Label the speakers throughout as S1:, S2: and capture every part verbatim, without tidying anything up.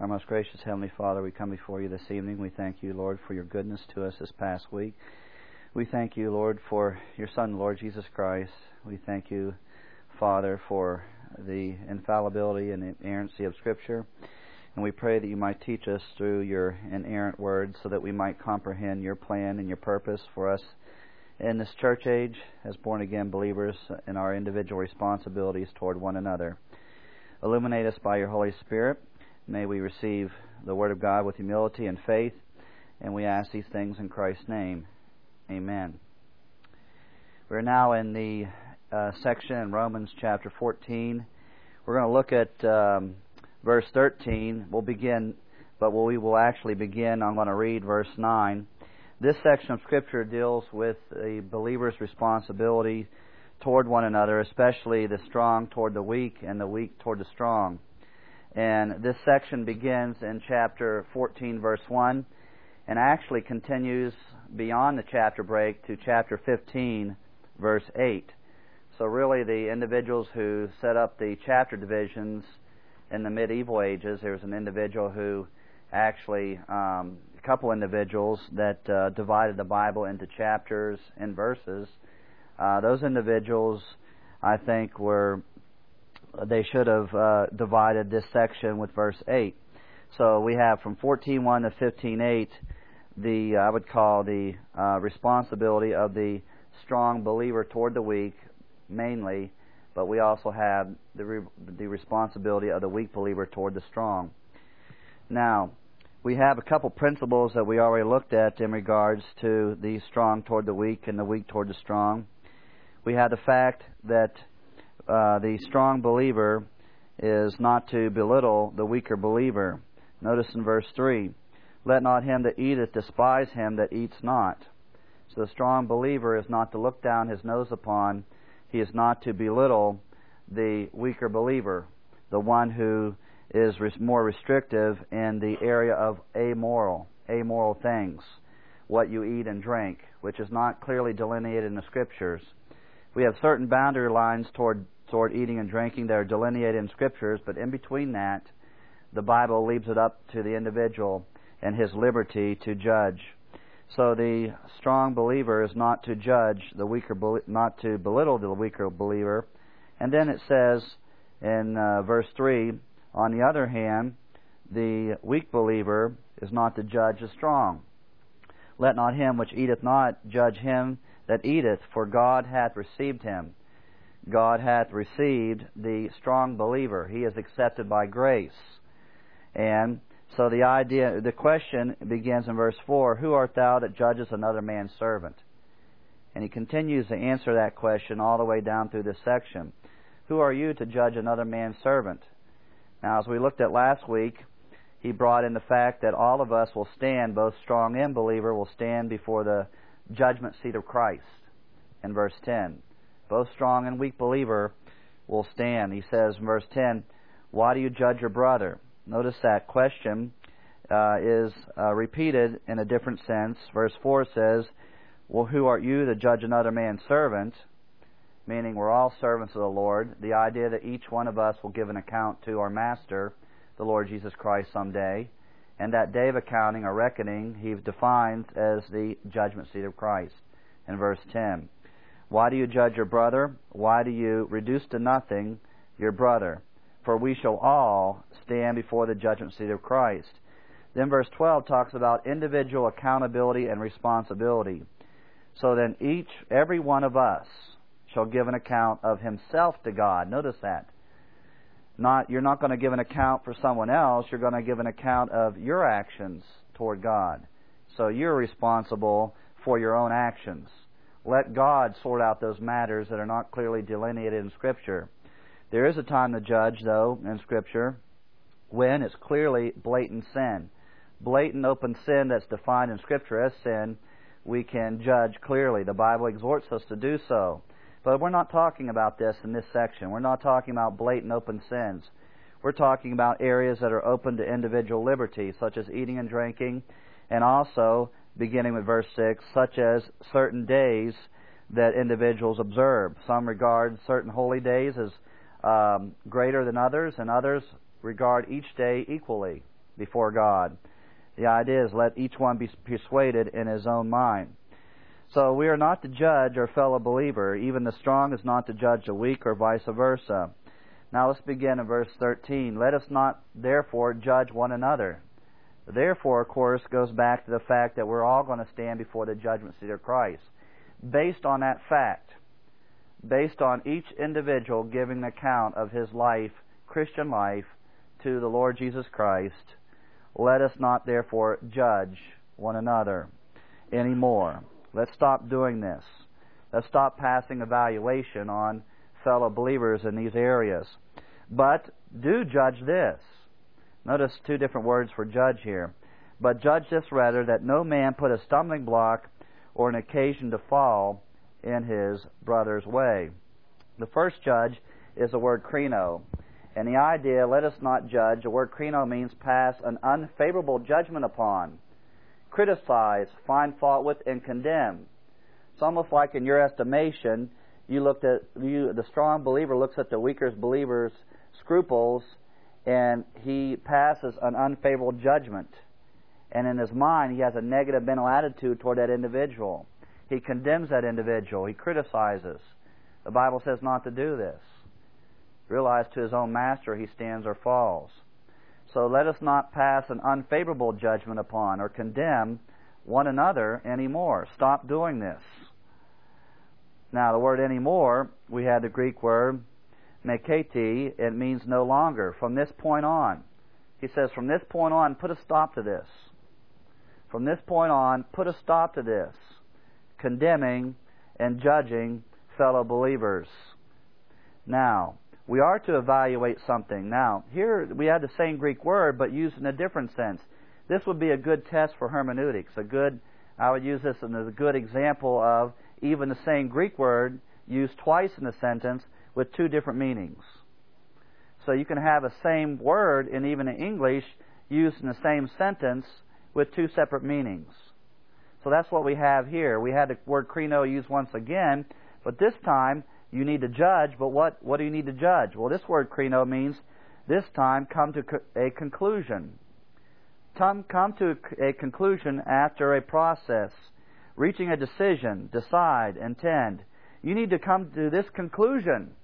S1: Our most gracious Heavenly Father, we come before you this evening. We thank you, Lord, for your goodness to us this past week. We thank you, Lord, for your Son, Lord Jesus Christ. We thank you, Father, for the infallibility and inerrancy of Scripture. And we pray that you might teach us through your inerrant word so that we might comprehend your plan and your purpose for us in this church age as born-again believers and our individual responsibilities toward one another. Illuminate us by your Holy Spirit. May we receive the Word of God with humility and faith, and we ask these things in Christ's name. Amen. We're now in the uh, section in Romans chapter fourteen. We're going to look at um, verse thirteen. We'll begin, but we will actually begin. I'm going to read verse nine. This section of Scripture deals with the believer's responsibility toward one another, especially the strong toward the weak and the weak toward the strong. And this section begins in chapter fourteen, verse one, and actually continues beyond the chapter break to chapter fifteen, verse eight. So really the individuals who set up the chapter divisions in the medieval ages, there was an individual who actually, um, a couple individuals that uh, divided the Bible into chapters and verses. Uh, those individuals, I think, were they should have uh, divided this section with verse eight. So we have from fourteen one to fifteen eight the, I would call the uh, responsibility of the strong believer toward the weak, mainly, but we also have the, re- the responsibility of the weak believer toward the strong. Now, we have a couple principles that we already looked at in regards to the strong toward the weak and the weak toward the strong. We have the fact that uh, the strong believer is not to belittle the weaker believer. Notice in verse three, let not him that eateth despise him that eats not. So the strong believer is not to look down his nose upon, he is not to belittle the weaker believer, the one who is res- more restrictive in the area of amoral, amoral things, what you eat and drink, which is not clearly delineated in the Scriptures. We have certain boundary lines toward toward eating and drinking that are delineated in Scriptures, but in between that, the Bible leaves it up to the individual and his liberty to judge. So the strong believer is not to judge the weaker, not to belittle the weaker believer. And then it says in uh, verse three, on the other hand, the weak believer is not to judge the strong. Let not him which eateth not judge him that eateth, for God hath received him. God hath received the strong believer. He is accepted by grace. And so the idea, the question begins in verse four, who art thou that judgest another man's servant? And he continues to answer that question all the way down through this section. Who are you to judge another man's servant? Now, as we looked at last week, he brought in the fact that all of us will stand, both strong and believer, will stand before the judgment seat of Christ in verse ten. Both strong and weak believer will stand. He says in verse ten, why do you judge your brother? Notice that question uh, is uh, repeated in a different sense. Verse four says, well, who art you to judge another man's servant? Meaning we're all servants of the Lord. The idea that each one of us will give an account to our Master, the Lord Jesus Christ, someday. And that day of accounting or reckoning, he defines as the judgment seat of Christ in verse ten. Why do you judge your brother? Why do you reduce to nothing your brother? For we shall all stand before the judgment seat of Christ. Then verse twelve talks about individual accountability and responsibility. So then each, every one of us shall give an account of himself to God. Notice that. Not, you're not going to give an account for someone else. You're going to give an account of your actions toward God. So you're responsible for your own actions. Let God sort out those matters that are not clearly delineated in Scripture. There is a time to judge, though, in Scripture, when it's clearly blatant sin. Blatant open sin that's defined in Scripture as sin, we can judge clearly. The Bible exhorts us to do so. But we're not talking about this in this section. We're not talking about blatant open sins. We're talking about areas that are open to individual liberty, such as eating and drinking, and also, beginning with verse six, such as certain days that individuals observe. Some regard certain holy days as um, greater than others, and others regard each day equally. before God. The idea is let each one be persuaded in his own mind. So we are not to judge our fellow believer. Even the strong is not to judge the weak, or vice versa. Now let's begin in verse thirteen. Let us not therefore judge one another. Therefore, of course, goes back to the fact that we're all going to stand before the judgment seat of Christ. Based on that fact, based on each individual giving an account of his life, Christian life, to the Lord Jesus Christ, let us not therefore judge one another anymore. Let's stop doing this. Let's stop passing evaluation on fellow believers in these areas. But do judge this. Notice two different words for judge here. But judge this rather, that no man put a stumbling block or an occasion to fall in his brother's way. The first judge is the word krino. And the idea, let us not judge, the word krino means pass an unfavorable judgment upon, criticize, find fault with, and condemn. It's almost like in your estimation, you looked at you, the strong believer looks at the weaker believer's scruples, and he passes an unfavorable judgment. And in his mind, he has a negative mental attitude toward that individual. He condemns that individual. He criticizes. The Bible says not to do this. Realize to his own master he stands or falls. So let us not pass an unfavorable judgment upon or condemn one another anymore. Stop doing this. Now, the word anymore, we had the Greek word meketi. It means no longer. From this point on. He says, from this point on, put a stop to this. From this point on, put a stop to this. Condemning and judging fellow believers. Now, we are to evaluate something. Now, here we have the same Greek word, but used in a different sense. This would be a good test for hermeneutics. A good, I would use this as a good example of even the same Greek word used twice in a sentence with two different meanings. So you can have a same word, and even in English, used in the same sentence with two separate meanings. So that's what we have here. We had the word krino used once again, but this time you need to judge. But what, what do you need to judge? Well, this word krino means this time come to a conclusion. Come, come to a conclusion after a process, reaching a decision, decide, intend. You need to come to this conclusion.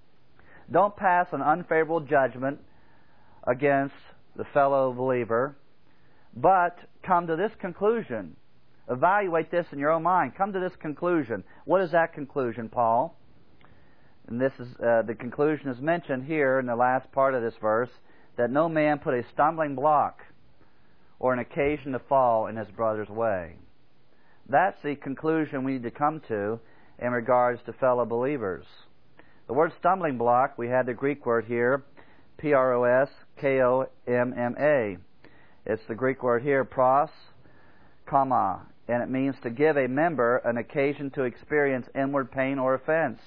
S1: Don't pass an unfavorable judgment against the fellow believer, but come to this conclusion. Evaluate this in your own mind. Come to this conclusion. What is that conclusion, Paul? And this is uh, the conclusion is mentioned here in the last part of this verse, that no man put a stumbling block or an occasion to fall in his brother's way. That's the conclusion we need to come to in regards to fellow believers. The word stumbling block, we had the Greek word here, P R O S K O M M A. It's the Greek word here, pros, comma, and it means to give a member an occasion to experience inward pain or offense,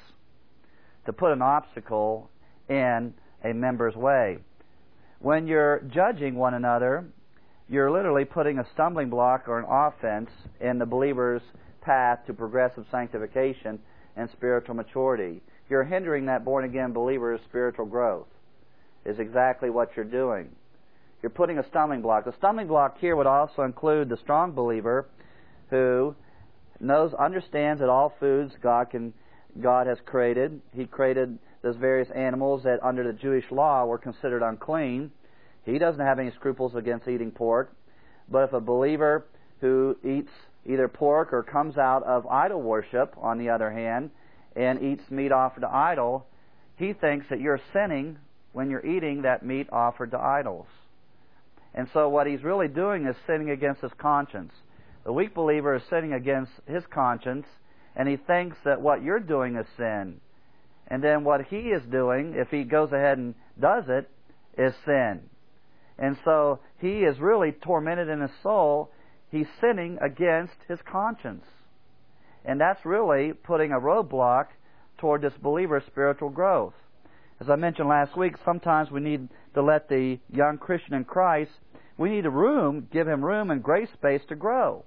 S1: to put an obstacle in a member's way. When you're judging one another, you're literally putting a stumbling block or an offense in the believer's path to progressive sanctification and spiritual maturity. You're hindering that born-again believer's spiritual growth, is exactly what you're doing. You're putting a stumbling block. The stumbling block here would also include the strong believer who knows, understands that all foods God can, God has created. He created those various animals that under the Jewish law were considered unclean. He doesn't have any scruples against eating pork. But if a believer who eats either pork or comes out of idol worship, on the other hand, and eats meat offered to idol, he thinks that you're sinning when you're eating that meat offered to idols. And so what he's really doing is sinning against his conscience. The weak believer is sinning against his conscience, and he thinks that what you're doing is sin. And then what he is doing, if he goes ahead and does it, is sin. And so he is really tormented in his soul. He's sinning against his conscience. And that's really putting a roadblock toward this believer's spiritual growth. As I mentioned last week, sometimes we need to let the young Christian in Christ, we need a room, give him room and grace space to grow.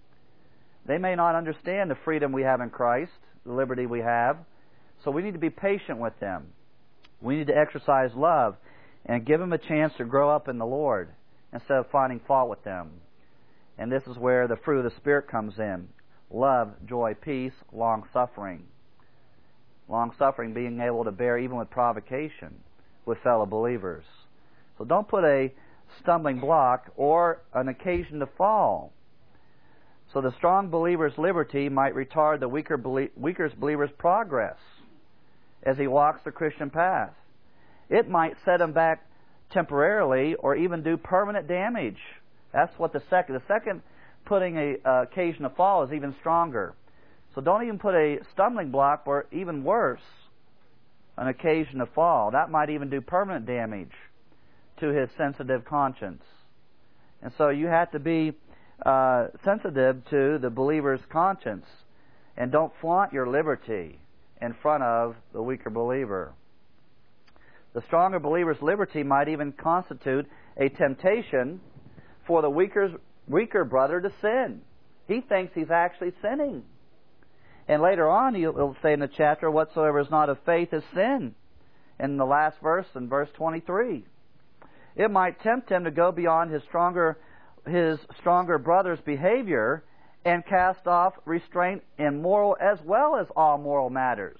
S1: They may not understand the freedom we have in Christ, the liberty we have, so we need to be patient with them. We need to exercise love and give them a chance to grow up in the Lord instead of finding fault with them. And this is where the fruit of the Spirit comes in. Love, joy, peace, long-suffering. Long-suffering, being able to bear even with provocation with fellow believers. So don't put a stumbling block or an occasion to fall. So the strong believer's liberty might retard the weaker belie- weaker believer's progress as he walks the Christian path. It might set him back temporarily or even do permanent damage. That's what the second, the second putting a uh, occasion to fall is even stronger. So don't even put a stumbling block, or even worse, an occasion to fall. That might even do permanent damage to his sensitive conscience. And so you have to be uh, sensitive to the believer's conscience, and don't flaunt your liberty in front of the weaker believer. The stronger believer's liberty might even constitute a temptation for the weaker, weaker brother to sin. He thinks he's actually sinning. And later on, he'll say in the chapter, whatsoever is not of faith is sin. In the last verse, in verse twenty-three. It might tempt him to go beyond his stronger, his stronger brother's behavior and cast off restraint in moral as well as all moral matters.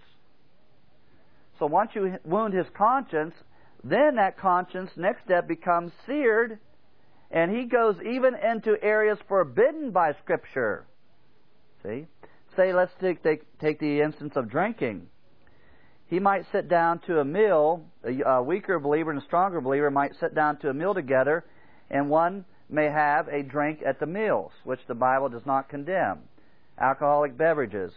S1: So once you wound his conscience, then that conscience, next step, becomes seared, and he goes even into areas forbidden by Scripture. See? Say, let's take, take, take the instance of drinking. He might sit down to a meal, a, a weaker believer and a stronger believer might sit down to a meal together, and one may have a drink at the meals, which the Bible does not condemn, alcoholic beverages.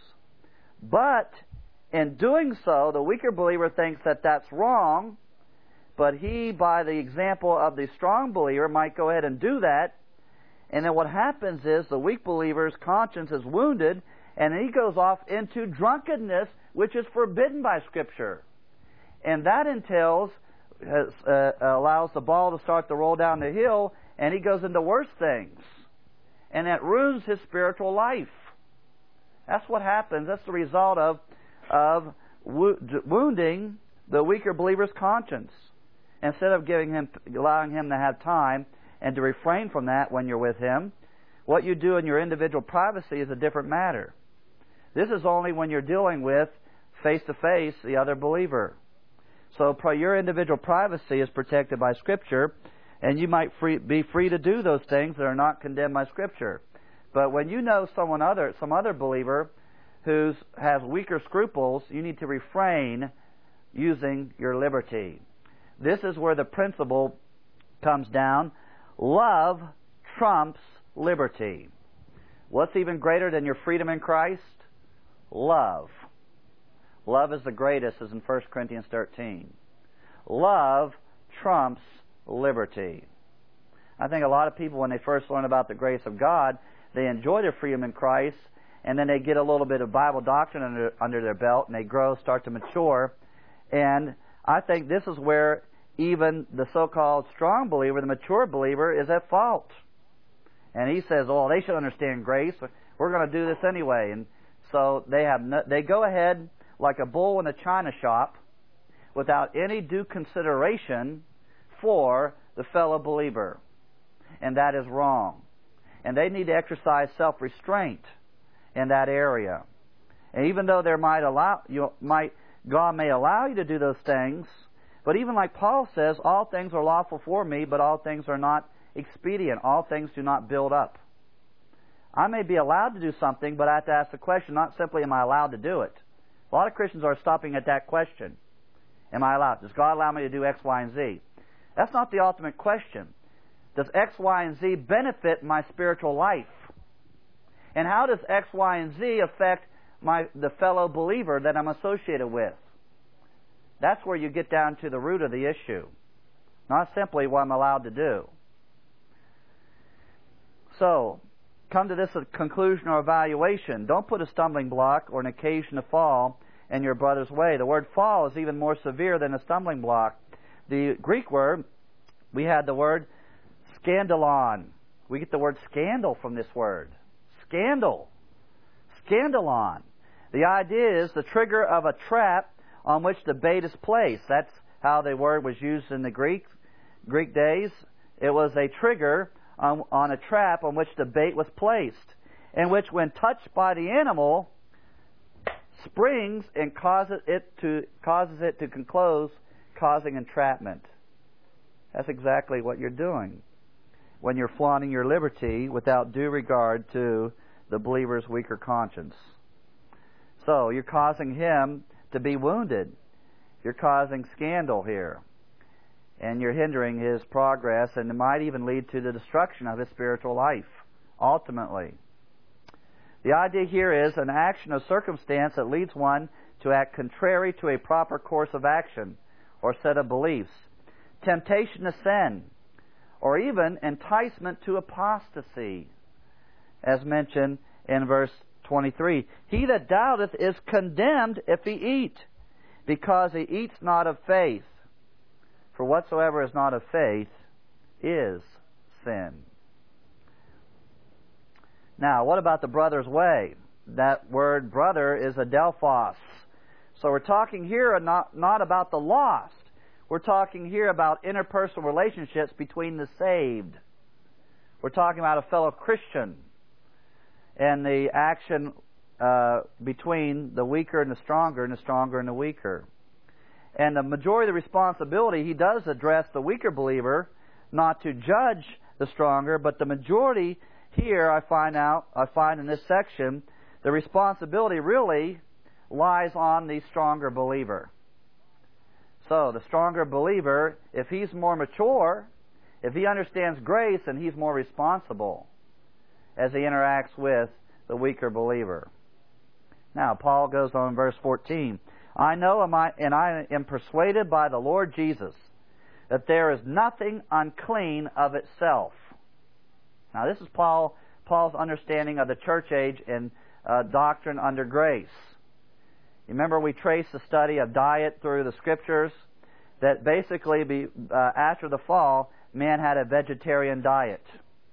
S1: But in doing so, the weaker believer thinks that that's wrong, but he, by the example of the strong believer, might go ahead and do that, and then what happens is the weak believer's conscience is wounded, and he goes off into drunkenness, which is forbidden by Scripture. And that entails, uh, allows the ball to start to roll down the hill, and he goes into worse things. And that ruins his spiritual life. That's what happens. That's the result of, of wo- wounding the weaker believer's conscience. Instead of giving him, allowing him to have time and to refrain from that when you're with him, what you do in your individual privacy is a different matter. This is only when you're dealing with, face-to-face, the other believer. So your individual privacy is protected by Scripture, and you might free, be free to do those things that are not condemned by Scripture. But when you know someone other, some other believer who has weaker scruples, you need to refrain using your liberty. This is where the principle comes down. Love trumps liberty. What's even greater than your freedom in Christ? Love. Love is the greatest, as in First Corinthians thirteen. Love trumps liberty. I think a lot of people, when they first learn about the grace of God, they enjoy their freedom in Christ, and then they get a little bit of Bible doctrine under, under their belt, and they grow, start to mature. And I think this is where even the so-called strong believer, the mature believer, is at fault. And he says, oh, they should understand grace. We're going to do this anyway. And so they have no, they go ahead like a bull in a china shop without any due consideration for the fellow believer. And that is wrong. And they need to exercise self-restraint in that area. And even though there might allow you might God may allow you to do those things, but even like Paul says, all things are lawful for me, but all things are not expedient. All things do not build up. I may be allowed to do something, but I have to ask the question, not simply am I allowed to do it. A lot of Christians are stopping at that question. Am I allowed? Does God allow me to do X, Y, and Z? That's not the ultimate question. Does X, Y, and Z benefit my spiritual life? And how does X, Y, and Z affect my the fellow believer that I'm associated with? That's where you get down to the root of the issue. Not simply what I'm allowed to do. So, come to this conclusion or evaluation. Don't put a stumbling block or an occasion to fall in your brother's way. The word fall is even more severe than a stumbling block. The Greek word, we had the word scandalon. We get the word scandal from this word. Scandal. Scandalon. The idea is the trigger of a trap on which the bait is placed. That's how the word was used in the Greek Greek days. It was a trigger on, on a trap on which the bait was placed, in which, when touched by the animal, springs and causes it to causes it to close, causing entrapment. That's exactly what you're doing when you're flaunting your liberty without due regard to the believer's weaker conscience. So you're causing him to be wounded. You're causing scandal here. And you're hindering his progress, and it might even lead to the destruction of his spiritual life, ultimately. The idea here is an action or circumstance that leads one to act contrary to a proper course of action or set of beliefs, temptation to sin, or even enticement to apostasy, as mentioned in verse twenty-three. He that doubteth is condemned if he eat, because he eats not of faith. For whatsoever is not of faith is sin. Now, what about the brother's way? That word brother is adelphos. So we're talking here not, not about the lost. We're talking here about interpersonal relationships between the saved. We're talking about a fellow Christian and the action uh, between the weaker and the stronger and the stronger and the weaker. And the majority of the responsibility, he does address the weaker believer, not to judge the stronger, but the majority here, I find out, I find in this section, the responsibility really lies on the stronger believer. So, the stronger believer, if he's more mature, if he understands grace, then he's more responsible as he interacts with the weaker believer. Now, Paul goes on in verse fourteen. I know and I am persuaded by the Lord Jesus that there is nothing unclean of itself. Now, this is Paul Paul's understanding of the church age and uh, doctrine under grace. You remember we traced the study of diet through the Scriptures, that basically be, uh, after the fall, man had a vegetarian diet.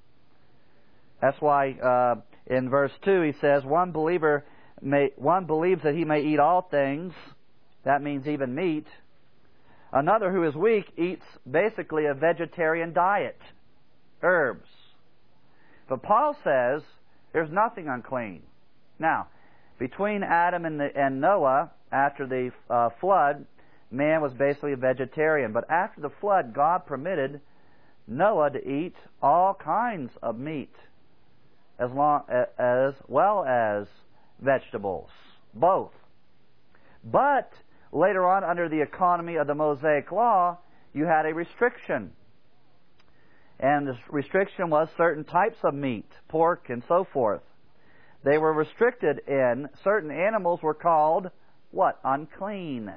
S1: That's why uh, in verse two he says, one believer may, one believes that he may eat all things. That means even meat. Another who is weak eats basically a vegetarian diet, herbs. But Paul says there's nothing unclean. Now, between Adam and, the, and Noah, after the uh, flood, man was basically a vegetarian. But after the flood, God permitted Noah to eat all kinds of meat, as long as well as vegetables, both. But later on, under the economy of the Mosaic Law, you had a restriction. And the restriction was certain types of meat, pork and so forth. They were restricted in, certain animals were called, what? Unclean.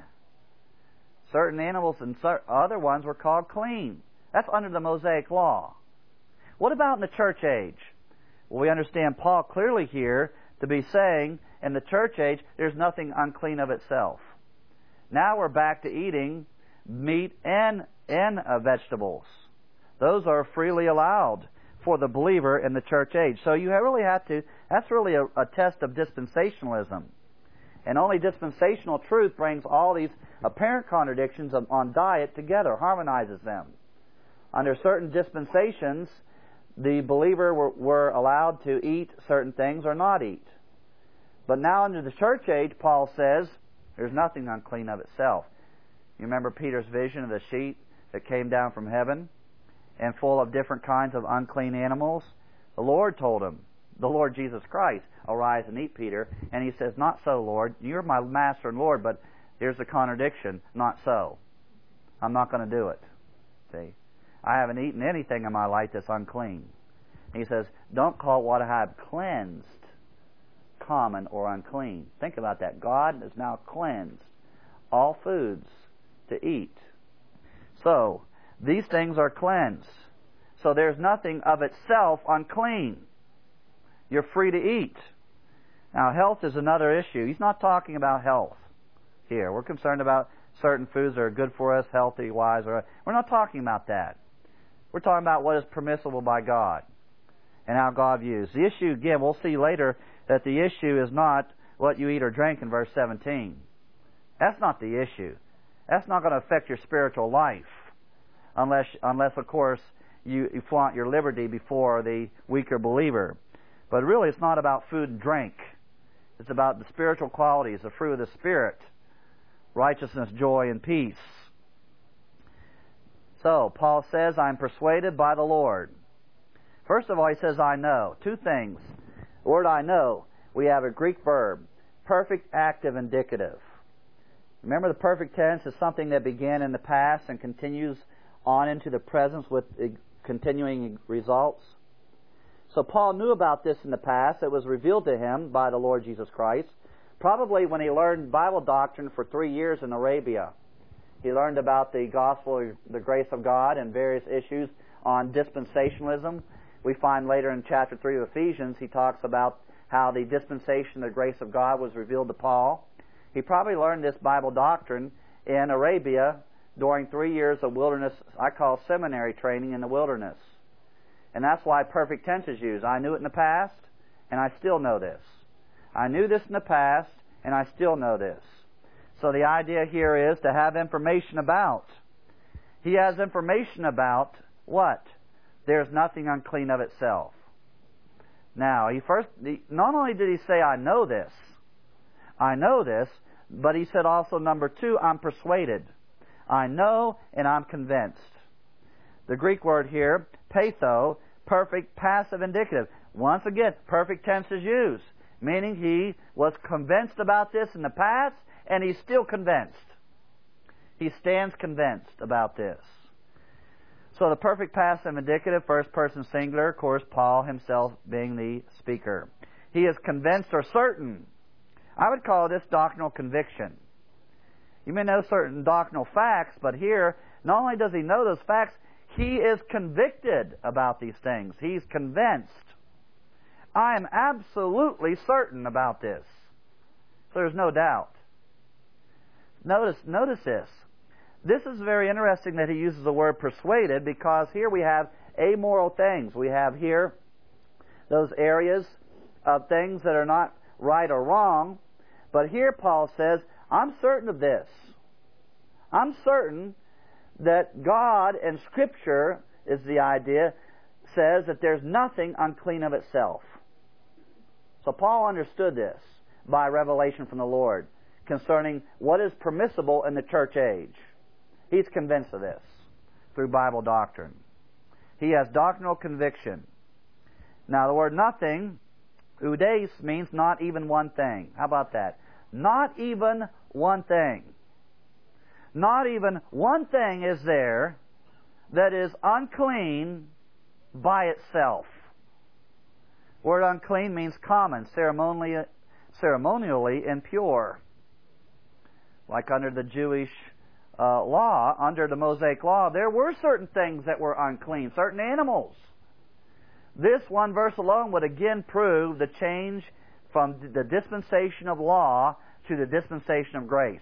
S1: Certain animals and other ones were called clean. That's under the Mosaic Law. What about in the church age? Well, we understand Paul clearly here to be saying, in the church age, there's nothing unclean of itself. Now we're back to eating meat and, and uh, vegetables. Those are freely allowed for the believer in the church age. So you really have to, that's really a, a test of dispensationalism. And only dispensational truth brings all these apparent contradictions on, on diet together, harmonizes them. Under certain dispensations, the believer were, were allowed to eat certain things or not eat. But now under the church age, Paul says, there's nothing unclean of itself. You remember Peter's vision of the sheet that came down from heaven and full of different kinds of unclean animals? The Lord told him, the Lord Jesus Christ, arise and eat, Peter. And he says, not so, Lord. You're my master and Lord, but here's the contradiction. Not so. I'm not going to do it. See? I haven't eaten anything in my life that's unclean. And he says, don't call what I have cleansed common or unclean. Think about that. God has now cleansed all foods to eat. So, these things are cleansed. So there's nothing of itself unclean. You're free to eat. Now, health is another issue. He's not talking about health here. We're concerned about certain foods that are good for us, healthy-wise. Or, we're not talking about that. We're talking about what is permissible by God and how God views. The issue, again, we'll see later that the issue is not what you eat or drink in verse seventeen. That's not the issue. That's not going to affect your spiritual life unless, unless of course, you, you flaunt your liberty before the weaker believer. But really, it's not about food and drink. It's about the spiritual qualities, the fruit of the Spirit, righteousness, joy, and peace. So, Paul says, I'm persuaded by the Lord. First of all, he says, I know. Two things. The word I know, we have a Greek verb, perfect, active, indicative. Remember, the perfect tense is something that began in the past and continues on into the present with continuing results. So Paul knew about this in the past. It was revealed to him by the Lord Jesus Christ, probably when he learned Bible doctrine for three years in Arabia. He learned about the gospel, the grace of God, and various issues on dispensationalism. We find later in chapter three of Ephesians, he talks about how the dispensation, the grace of God, was revealed to Paul. He probably learned this Bible doctrine in Arabia during three years of wilderness, I call seminary training in the wilderness. And that's why perfect tense is used. I knew it in the past, and I still know this. I knew this in the past, and I still know this. So the idea here is to have information about. He has information about what? There's nothing unclean of itself. Now, he first, not only did he say, I know this, I know this, but he said also, number two, I'm persuaded. I know and I'm convinced. The Greek word here, patho, perfect passive indicative. Once again, perfect tense is used, meaning he was convinced about this in the past, and he's still convinced. He stands convinced about this. So the perfect passive indicative, first person singular, of course, Paul himself being the speaker. He is convinced or certain. I would call this doctrinal conviction. You may know certain doctrinal facts, but here, not only does he know those facts, he is convicted about these things. He's convinced. I am absolutely certain about this. So there's no doubt. Notice, notice this. This is very interesting that he uses the word persuaded, because here we have amoral things. We have here those areas of things that are not right or wrong. But here Paul says, I'm certain of this. I'm certain that God and Scripture, is the idea, says that there's nothing unclean of itself. So Paul understood this by revelation from the Lord concerning what is permissible in the church age. He's convinced of this through Bible doctrine. He has doctrinal conviction. Now the word nothing, oudes, means not even one thing. How about that? Not even one thing. Not even one thing is there that is unclean by itself. Word unclean means common, ceremonially, ceremonially impure. Like under the Jewish uh, law, under the Mosaic law, there were certain things that were unclean, certain animals. This one verse alone would again prove the change from the dispensation of law to the dispensation of grace.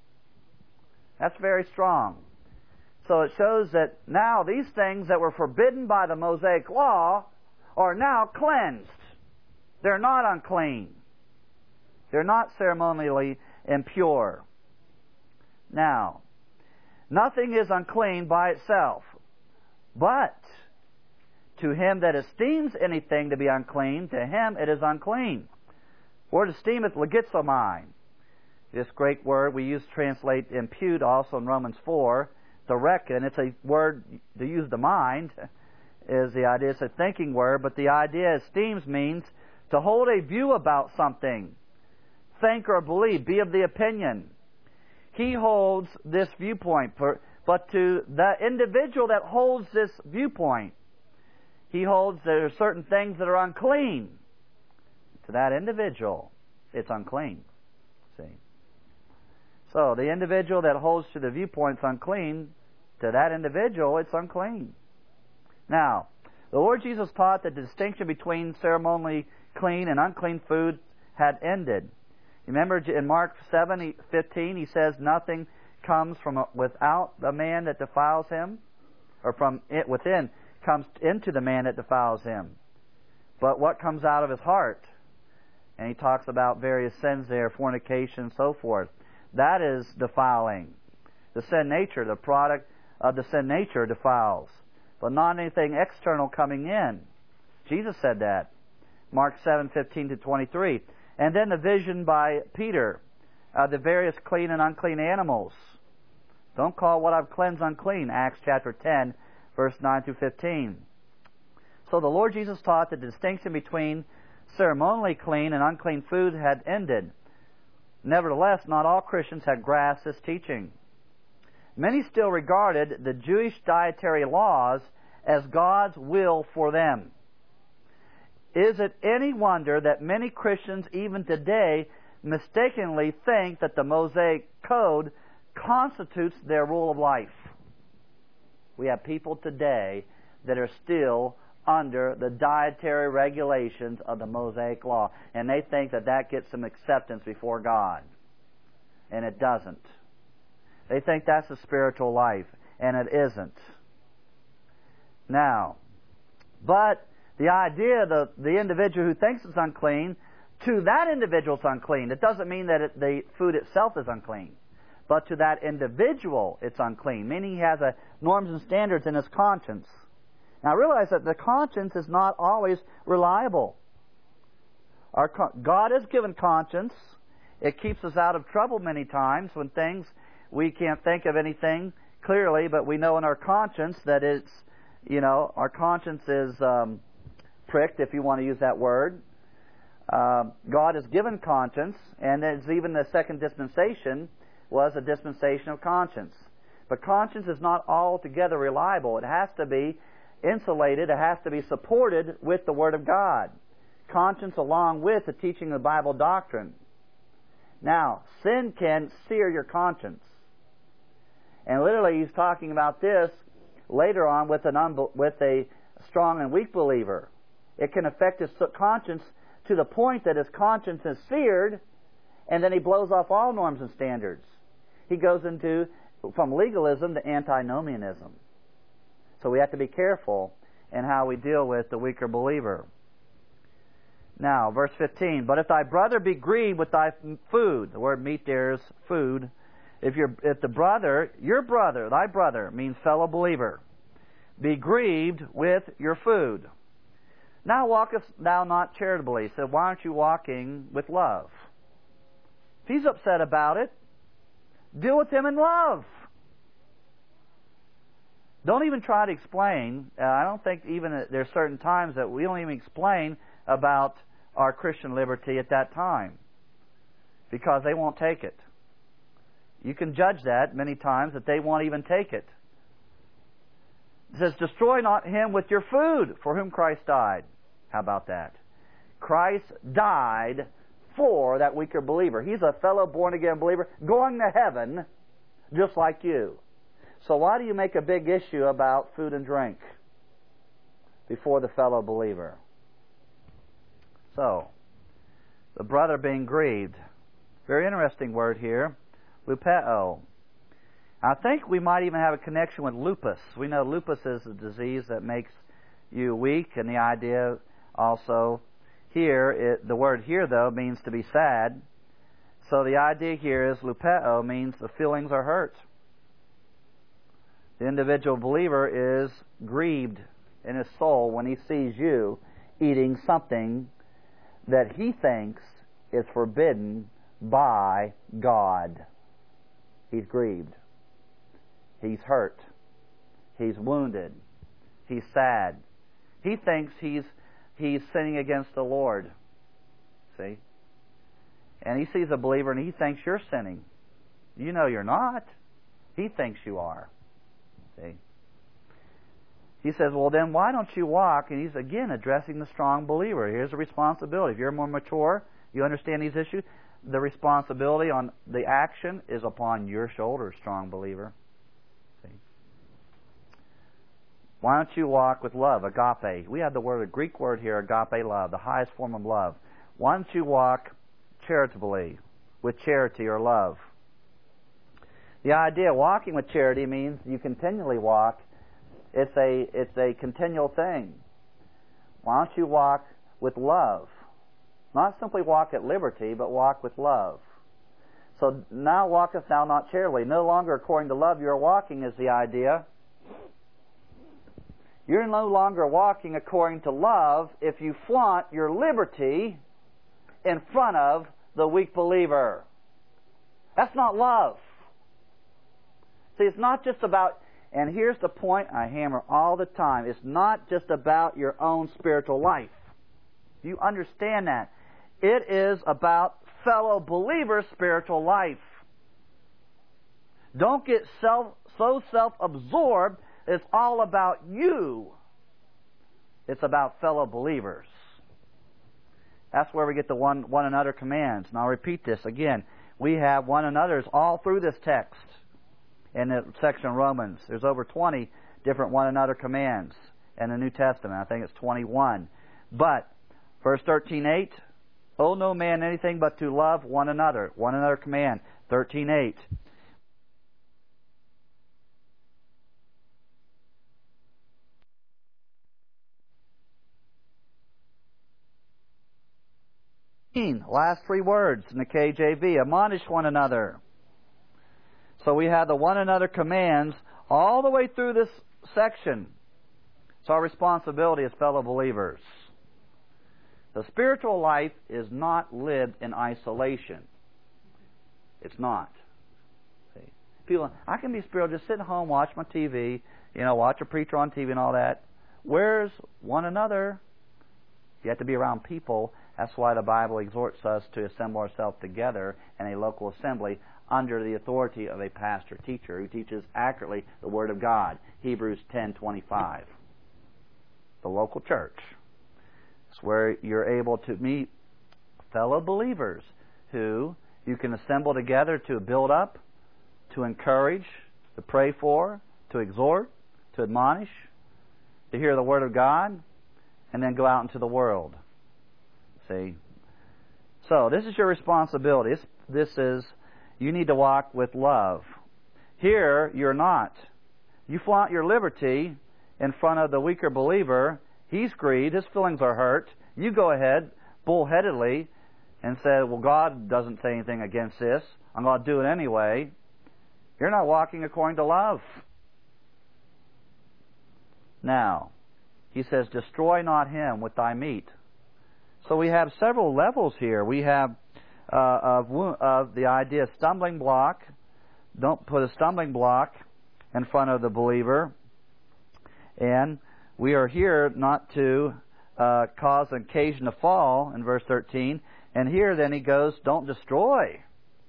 S1: That's very strong. So it shows that now these things that were forbidden by the Mosaic law are now cleansed. They're not unclean. They're not ceremonially impure. Now, nothing is unclean by itself, but to him that esteems anything to be unclean, to him it is unclean. Word esteemeth legizomai. This great word we use to translate impute also in Romans four, to reckon. It's a word to use the mind, is the idea. It's a thinking word, but the idea esteems means to hold a view about something, think or believe, be of the opinion. He holds this viewpoint, for, but to the individual that holds this viewpoint, he holds there are certain things that are unclean. To that individual, it's unclean. See? So the individual that holds to the viewpoint's unclean, to that individual, it's unclean. Now, the Lord Jesus taught that the distinction between ceremonially clean and unclean food had ended. Remember in Mark seven fifteen, he says, nothing comes from without the man that defiles him, or from it within comes into the man that defiles him. But what comes out of his heart? And he talks about various sins there, fornication and so forth. That is defiling. The sin nature, the product of the sin nature defiles. but not anything external coming in. Jesus said that. Mark seven fifteen to twenty-three. And then the vision by Peter of the various clean and unclean animals. Don't call what I've cleansed unclean. Acts chapter ten, verse nine through fifteen. So the Lord Jesus taught that the distinction between ceremonially clean and unclean food had ended. Nevertheless, not all Christians had grasped this teaching. Many still regarded the Jewish dietary laws as God's will for them. Is it any wonder that many Christians even today mistakenly think that the Mosaic Code constitutes their rule of life? We have people today that are still under the dietary regulations of the Mosaic Law, and they think that that gets them acceptance before God. And it doesn't. They think that's a spiritual life, and it isn't. Now, but the idea that the individual who thinks it's unclean, to that individual it's unclean. It doesn't mean that it, the food itself is unclean. But to that individual it's unclean, meaning he has a norms and standards in his conscience. Now realize that the conscience is not always reliable. Our, God has given conscience. It keeps us out of trouble many times when things, we can't think of anything clearly, but we know in our conscience that it's, you know, our conscience is um, pricked, if you want to use that word. Uh, God has given conscience, and there's even the second dispensation was a dispensation of conscience. But conscience is not altogether reliable. It has to be insulated. It has to be supported with the Word of God. Conscience along with the teaching of the Bible doctrine. Now, sin can sear your conscience. And literally he's talking about this later on with, an unbe- with a strong and weak believer. It can affect his conscience to the point that his conscience is seared, and then he blows off all norms and standards. He goes into, from legalism to antinomianism. So we have to be careful in how we deal with the weaker believer. Now, verse fifteen, but if thy brother be grieved with thy food, the word meat there is food. If, your, if the brother, your brother, thy brother, means fellow believer, be grieved with your food. Now walkest thou not charitably. So why aren't you walking with love? If he's upset about it, deal with him in love. Don't even try to explain. Uh, I don't think even uh, there are certain times that we don't even explain about our Christian liberty at that time, because they won't take it. You can judge that many times that they won't even take it. It says, destroy not him with your food for whom Christ died. How about that? Christ died for that weaker believer. He's a fellow born-again believer going to heaven just like you. So why do you make a big issue about food and drink before the fellow believer? So, the brother being grieved. Very interesting word here. Lupeo. I think we might even have a connection with lupus. We know lupus is a disease that makes you weak, and the idea also here, it, the word here though means to be sad. So the idea here is lupeo means the feelings are hurt. The individual believer is grieved in his soul when he sees you eating something that he thinks is forbidden by God. He's grieved. He's hurt. He's wounded. He's sad. He thinks he's he's sinning against the Lord. See? And he sees a believer and he thinks you're sinning. You know you're not. He thinks you are. See? He says, well then why don't you walk? And he's again addressing the strong believer. Here's the responsibility. If you're more mature, you understand these issues, the responsibility on the action is upon your shoulders, strong believer. See? Why don't you walk with love, agape? We have the word, a Greek word here, agape love, the highest form of love. Why don't you walk charitably, with charity or love? The idea of walking with charity means you continually walk. It's a it's a continual thing. Why don't you walk with love? Not simply walk at liberty, but walk with love. So now walketh thou not charitably. No longer according to love you are walking is the idea. You're no longer walking according to love if you flaunt your liberty in front of the weak believer. That's not love. See, it's not just about, and here's the point I hammer all the time, it's not just about your own spiritual life. You understand that. It is about fellow believers' spiritual life. Don't get self, so self-absorbed it's all about you. It's about fellow believers. That's where we get the one, one another commands. And I'll repeat this again. We have one another's all through this text in the section of Romans. There's over twenty different one another commands in the New Testament. I think it's twenty-one. But, verse thirteen eight, owe no man anything but to love one another. One another command. thirteen eight. Last three words in the K J V. Admonish one another. So we have the one another commands all the way through this section. It's our responsibility as fellow believers. The spiritual life is not lived in isolation. It's not. See? People, I can be spiritual, just sit at home, watch my T V, you know, watch a preacher on T V and all that. Where's one another? You have to be around people. That's why the Bible exhorts us to assemble ourselves together in a local assembly under the authority of a pastor-teacher who teaches accurately the Word of God. Hebrews ten twenty-five. The local church. It's where you're able to meet fellow believers who you can assemble together to build up, to encourage, to pray for, to exhort, to admonish, to hear the Word of God, and then go out into the world. See? So, this is your responsibility. This, this is, you need to walk with love. Here, you're not. You flaunt your liberty in front of the weaker believer. He's grieved. His feelings are hurt. You go ahead, bullheadedly, and say, well, God doesn't say anything against this. I'm going to do it anyway. You're not walking according to love. Now, he says, destroy not him with thy meat. So we have several levels here. We have uh, of, of the idea of stumbling block. Don't put a stumbling block in front of the believer. And we are here not to uh, cause an occasion to fall, in verse thirteen. And here then he goes, don't destroy.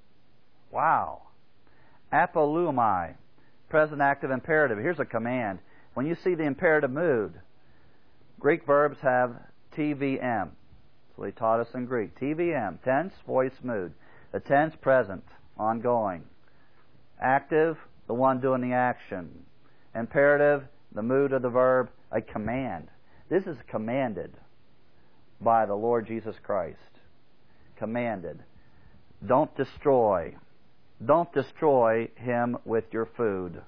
S1: Wow. Apolumai, present active imperative. Here's a command. When you see the imperative mood, Greek verbs have T V M. So they taught us in Greek. T V M, tense, voice, mood. The tense, present, ongoing. Active, the one doing the action. Imperative, the mood of the verb, a command. This is commanded by the Lord Jesus Christ. Commanded. Don't destroy. Don't destroy him with your food.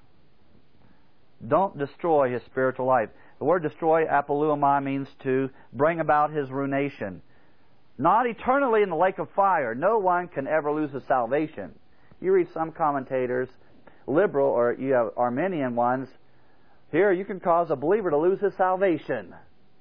S1: Don't destroy his spiritual life. The word destroy, apolumai, means to bring about his ruination. Not eternally in the lake of fire. No one can ever lose his salvation. You read some commentators, liberal or you have Arminian ones, here you can cause a believer to lose his salvation.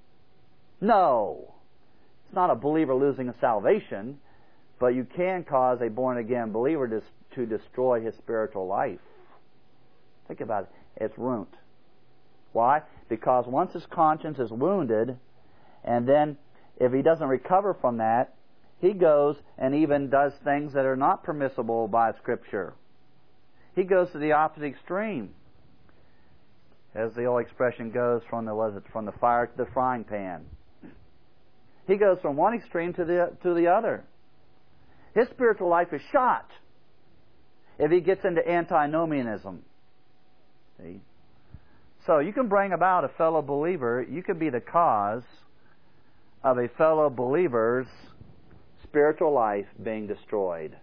S1: No. It's not a believer losing his salvation, but you can cause a born-again believer to, to destroy his spiritual life. Think about it. It's ruined. Why? Because once his conscience is wounded, and then if he doesn't recover from that, he goes and even does things that are not permissible by Scripture. He goes to the opposite extreme. As the old expression goes, from the was it from the fire to the frying pan. He goes from one extreme to the to the other. His spiritual life is shot if he gets into antinomianism. See? So you can bring about a fellow believer, you could be the cause of a fellow believer's spiritual life being destroyed.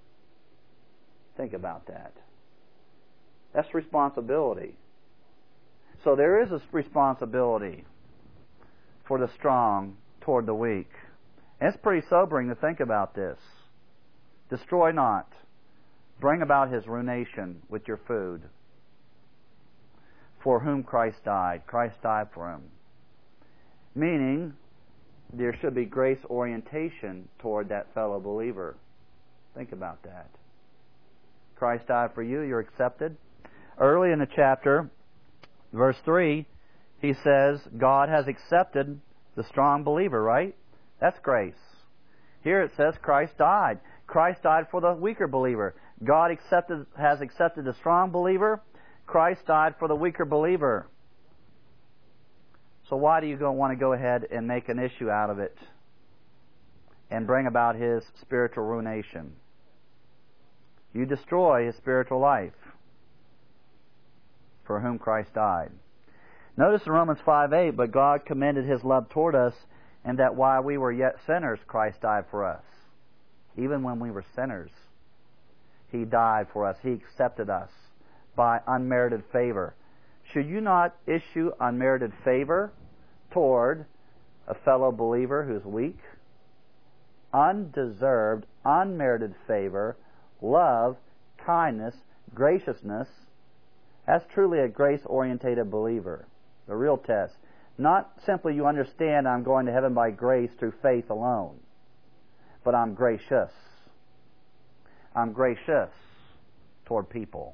S1: Think about that. That's responsibility. So there is a responsibility for the strong toward the weak. And it's pretty sobering to think about this. Destroy not. Bring about his ruination with your food. for whom Christ died. Christ died for him. Meaning, there should be grace orientation toward that fellow believer. Think about that. Christ died for you, you're accepted. Early in the chapter, verse three, he says, God has accepted the strong believer, right? That's grace. Here it says Christ died. Christ died for the weaker believer. God accepted, has accepted the strong believer. Christ died for the weaker believer. So why do you go, want to go ahead and make an issue out of it and bring about his spiritual ruination? You destroy his spiritual life for whom Christ died. Notice in Romans five eight, but God commended his love toward us, and that while we were yet sinners, Christ died for us. Even when we were sinners, he died for us. He accepted us by unmerited favor. Should you not issue unmerited favor toward a fellow believer who's weak? Undeserved, unmerited favor, love, kindness, graciousness. That's truly a grace-orientated believer. The real test. Not simply you understand I'm going to heaven by grace through faith alone, but I'm gracious. I'm gracious toward people.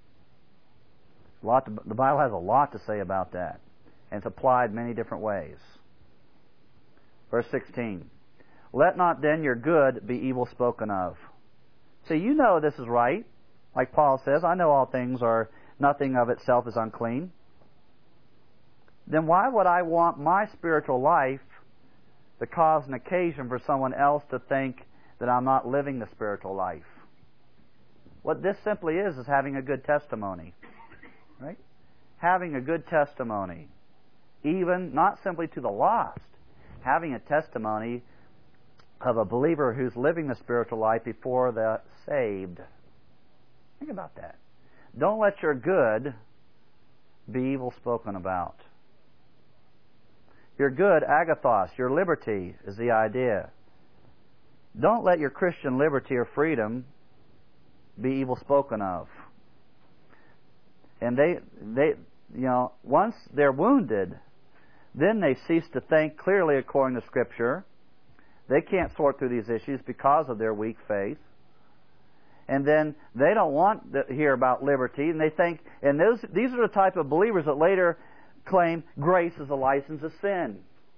S1: A lot to, the Bible has a lot to say about that, and it's applied many different ways. Verse sixteen. Let not then your good be evil spoken of. See, you know this is right. Like Paul says, I know all things are, nothing of itself is unclean. Then why would I want my spiritual life to cause an occasion for someone else to think that I'm not living the spiritual life? What this simply is, is having a good testimony. Right? Having a good testimony. Even, not simply to the lost, having a testimony of a believer who's living the spiritual life before the saved. Think about that. Don't let your good be evil spoken about. Your good, agathos, your liberty is the idea. Don't let your Christian liberty or freedom be evil spoken of. And they, they, you know, once they're wounded, then they cease to think clearly according to Scripture. They can't sort through these issues because of their weak faith. And then they don't want to hear about liberty, and they think, and those, these are the type of believers that later claim grace is a license of sin.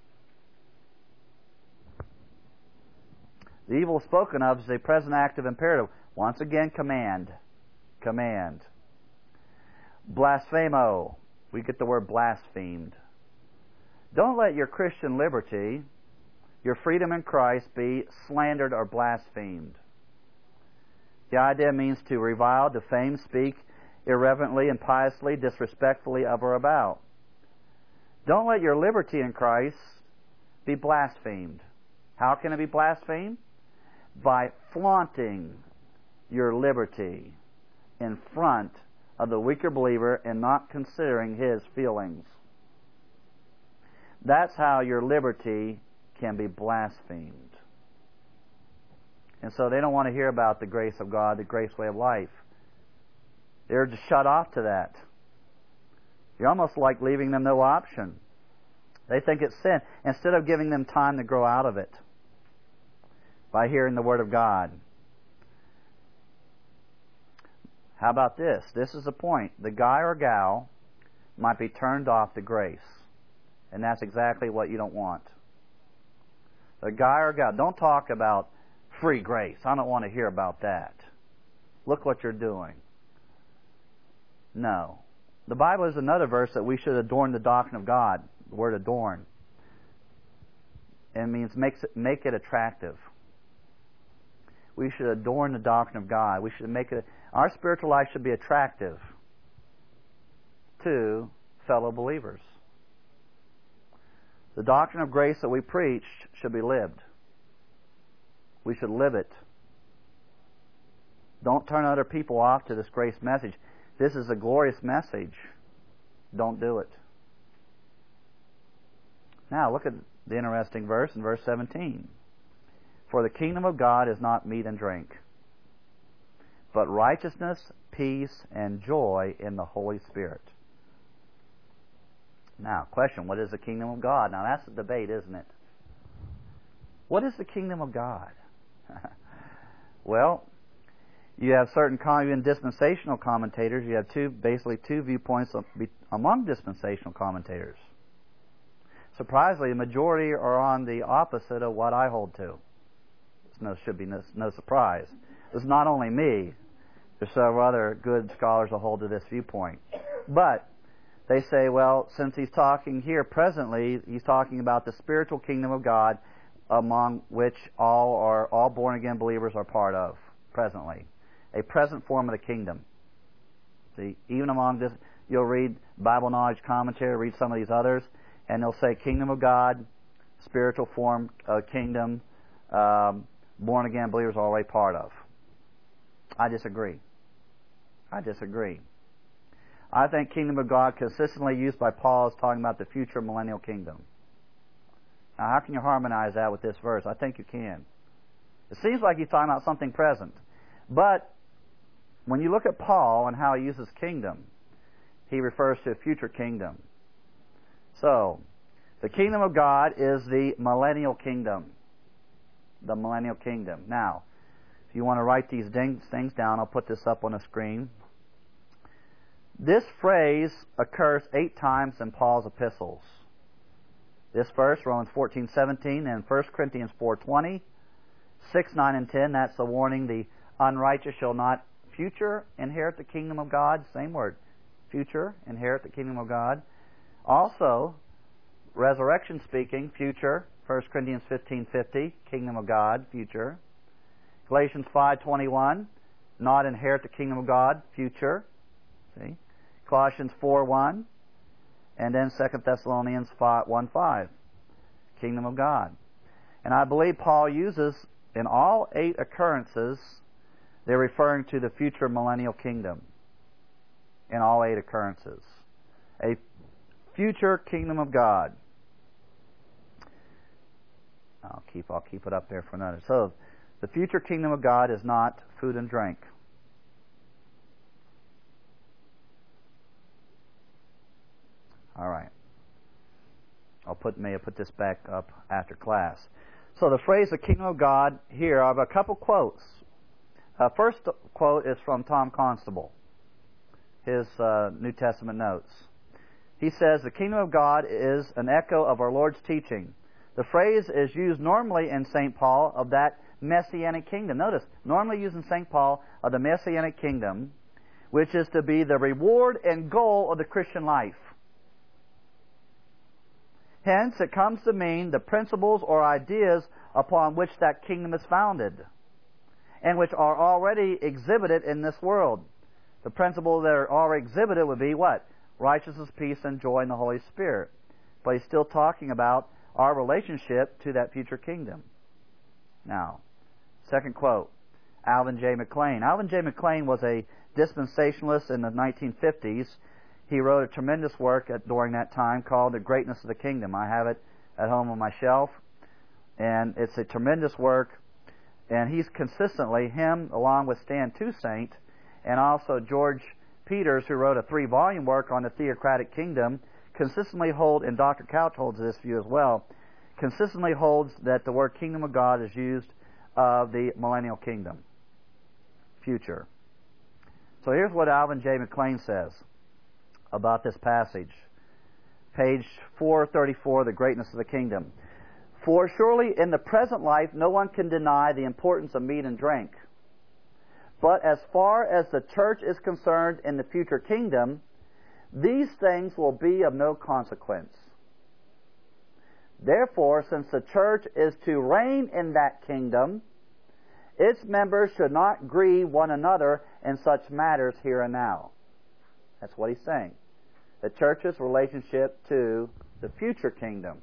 S1: The evil spoken of is a present active imperative. Once again, command. Command. Blasphemo. We get the word blasphemed. Don't let your Christian liberty, your freedom in Christ, be slandered or blasphemed. The idea means to revile, defame, speak irreverently, impiously, disrespectfully of or about. Don't let your liberty in Christ be blasphemed. How can it be blasphemed? By flaunting your liberty in front of the weaker believer and not considering his feelings. That's how your liberty can be blasphemed. And so they don't want to hear about the grace of God, the grace way of life. They're just shut off to that. You're almost like leaving them no option. They think it's sin, instead of giving them time to grow out of it by hearing the Word of God. How about this? This is the point. The guy or gal might be turned off to grace. And that's exactly what you don't want. The guy or gal, don't talk about free grace. I don't want to hear about that. Look what you're doing. No. The Bible is another verse that we should adorn the doctrine of God. The word adorn. It means makes it, make it attractive. We should adorn the doctrine of God. We should make it, our spiritual life should be attractive to fellow believers. The doctrine of grace that we preach should be lived. We should live it. Don't turn other people off to this grace message. This is a glorious message. Don't do it. Now, look at the interesting verse in verse seventeen. For the kingdom of God is not meat and drink, but righteousness, peace, and joy in the Holy Spirit. Now, question, what is the kingdom of God? Now, that's a debate, isn't it? What is the kingdom of God? Well, you have certain even dispensational commentators. You have two, basically two viewpoints among dispensational commentators. Surprisingly, the majority are on the opposite of what I hold to. No, should be no, no surprise. It's not only me. There's several other good scholars that hold to this viewpoint. But they say, well, since he's talking here presently, he's talking about the spiritual kingdom of God, among which all are all born again believers are part of presently, a present form of the kingdom. See, even among this, you'll read Bible Knowledge Commentary, read some of these others, and they'll say kingdom of God, spiritual form of kingdom, um, born again believers are already part of. I disagree. I disagree. I think kingdom of God consistently used by Paul is talking about the future millennial kingdom. Now, how can you harmonize that with this verse? I think you can. It seems like he's talking about something present. But when you look at Paul and how he uses kingdom, he refers to a future kingdom. So, the kingdom of God is the millennial kingdom. The millennial kingdom. Now, if you want to write these things down, I'll put this up on the screen. This phrase occurs eight times in Paul's epistles. This verse, Romans fourteen seventeen, and First Corinthians four twenty, six, nine, and ten, that's the warning, the unrighteous shall not future inherit the kingdom of God. Same word. Future, inherit the kingdom of God. Also, resurrection speaking, future, First Corinthians fifteen fifty, kingdom of God, future. Galatians five twenty-one, not inherit the kingdom of God, future. See? Colossians four one, and then Second Thessalonians one five, kingdom of God. And I believe Paul uses, in all eight occurrences, they're referring to the future millennial kingdom. In all eight occurrences. A future kingdom of God. I'll keep, I'll keep it up there for another. So, the future kingdom of God is not food and drink. All right. I'll put may I put this back up after class. So the phrase "the kingdom of God" here, I have a couple quotes. Uh, first quote is from Tom Constable, his uh, New Testament notes. He says, "The kingdom of God is an echo of our Lord's teaching. The phrase is used normally in Saint Paul of that messianic kingdom." Notice, normally used in Saint Paul of the messianic kingdom, which is to be the reward and goal of the Christian life. Hence, it comes to mean the principles or ideas upon which that kingdom is founded, and which are already exhibited in this world. The principles that are already exhibited would be what? Righteousness, peace, and joy in the Holy Spirit. But he's still talking about our relationship to that future kingdom. Now, second quote, Alvin J. McClain. Alvin J. McClain was a dispensationalist in the nineteen fifties. He wrote a tremendous work at, during that time called The Greatness of the Kingdom. I have it at home on my shelf. And it's a tremendous work. And he's consistently, him along with Stan Toussaint, and also George Peters, who wrote a three-volume work on the theocratic kingdom, consistently hold, and Doctor Couch holds this view as well, consistently holds that the word kingdom of God is used of the millennial kingdom. Future. So here's what Alvin J. McClain says about this passage. Page four thirty-four, The Greatness of the Kingdom. "For surely in the present life no one can deny the importance of meat and drink. But as far as the church is concerned in the future kingdom, these things will be of no consequence. Therefore, since the church is to reign in that kingdom, its members should not grieve one another in such matters here and now." That's what he's saying. The church's relationship to the future kingdom.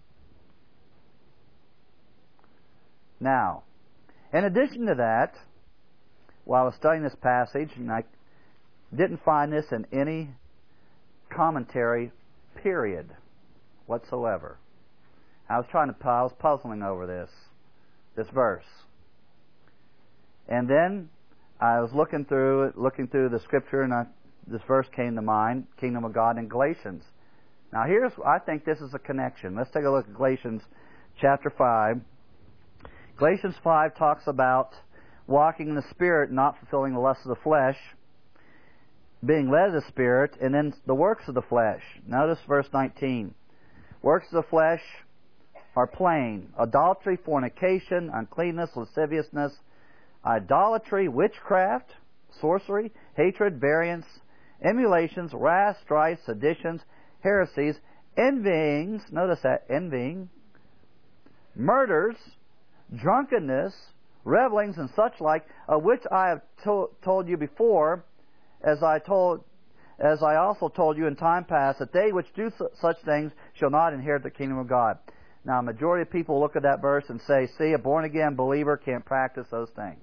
S1: Now, in addition to that, while I was studying this passage, and I didn't find this in any commentary, period, whatsoever. I was trying to, I was puzzling over this, this verse. And then I was looking through, looking through the Scripture, and I, this verse came to mind, Kingdom of God in Galatians. Now here's, I think this is a connection. Let's take a look at Galatians chapter five. Galatians five talks about walking in the Spirit, not fulfilling the lusts of the flesh, being led of the Spirit, and then the works of the flesh. Notice verse nineteen. Works of the flesh are plain: adultery, fornication, uncleanness, lasciviousness, idolatry, witchcraft, sorcery, hatred, variance, emulations, wrath, strife, seditions, heresies, envyings, notice that, envying, murders, drunkenness, revelings, and such like, of which I have to- told you before, as I told, as I also told you in time past, that they which do su- such things shall not inherit the kingdom of God. Now, a majority of people look at that verse and say, see, a born-again believer can't practice those things.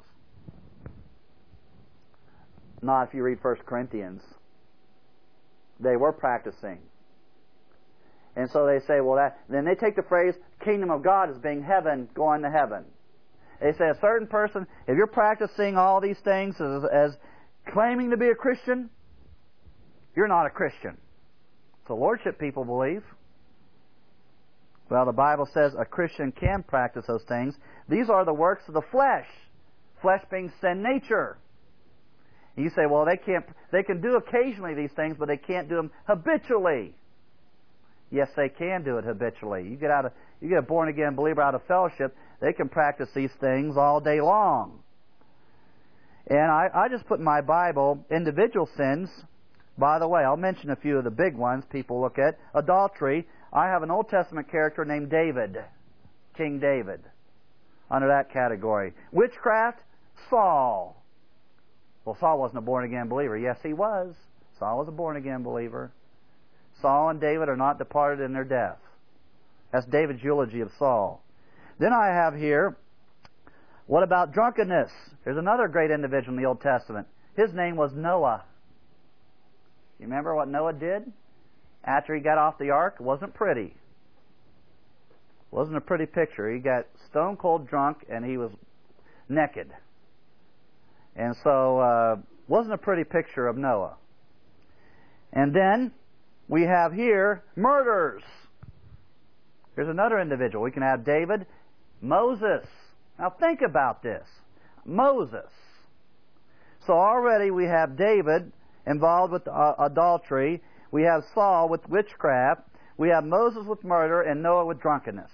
S1: Not if you read First Corinthians. They were practicing. And so they say, well, that, then they take the phrase, kingdom of God as being heaven, going to heaven. They say a certain person, if you're practicing all these things as, as claiming to be a Christian, you're not a Christian. So lordship people believe. Well, the Bible says a Christian can practice those things. These are the works of the flesh. Flesh being sin nature. You say, well, they can't. They can do occasionally these things, but they can't do them habitually. Yes, they can do it habitually. You get out of, you get a born again believer out of fellowship, they can practice these things all day long. And I, I just put in my Bible individual sins. By the way, I'll mention a few of the big ones people look at. Adultery. I have an Old Testament character named David, King David, under that category. Witchcraft, Saul. Well, Saul wasn't a born-again believer. Yes, he was. Saul was a born-again believer. Saul and David are not departed in their death. That's David's eulogy of Saul. Then I have here, what about drunkenness? There's another great individual in the Old Testament. His name was Noah. You remember what Noah did? After he got off the ark, it wasn't pretty. It wasn't a pretty picture. He got stone cold drunk and he was naked. And so, uh, wasn't a pretty picture of Noah. And then we have here murders. Here's another individual. We can have David, Moses. Now think about this. Moses. So already we have David involved with uh, adultery. We have Saul with witchcraft. We have Moses with murder and Noah with drunkenness.